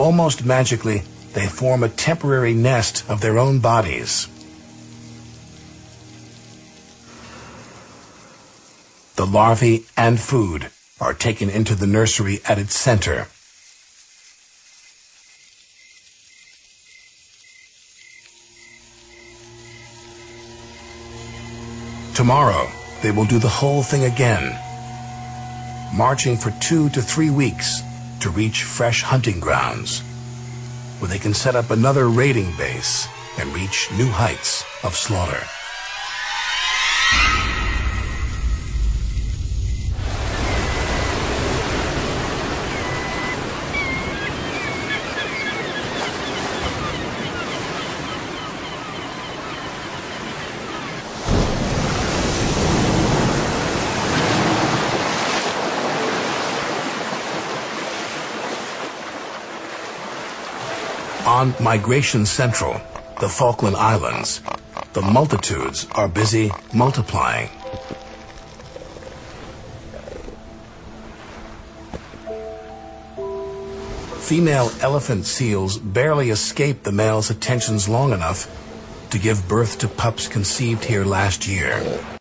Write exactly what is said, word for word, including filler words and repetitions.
almost magically, they form a temporary nest of their own bodies. The larvae and food are taken into the nursery at its center. Tomorrow, they will do the whole thing again, marching for two to three weeks to reach fresh hunting grounds, where they can set up another raiding base and reach new heights of slaughter. On Migration Central, the Falkland Islands, the multitudes are busy multiplying. Female elephant seals barely escape the male's attentions long enough to give birth to pups conceived here last year.